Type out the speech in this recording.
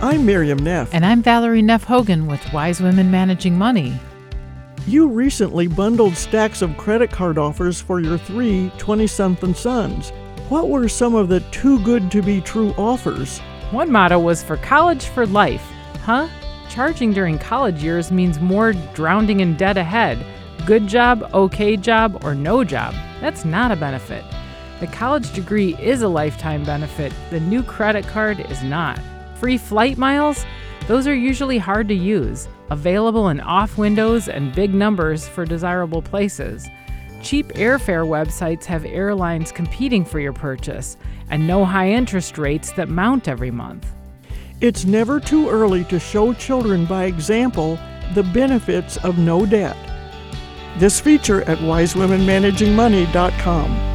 I'm Miriam Neff. And I'm Valerie Neff Hogan with Wise Women Managing Money. You recently bundled stacks of credit card offers for your 3 20-something sons. What were some of the too good to be true offers? One motto was for college for life. Huh? Charging during college years means more drowning in debt ahead. Good job, okay job, or no job. That's not a benefit. The college degree is a lifetime benefit. The new credit card is not. Free flight miles? Those are usually hard to use, available in off windows and big numbers for desirable places. Cheap airfare websites have airlines competing for your purchase, and no high interest rates that mount every month. It's never too early to show children by example the benefits of no debt. This feature at wisewomenmanagingmoney.com.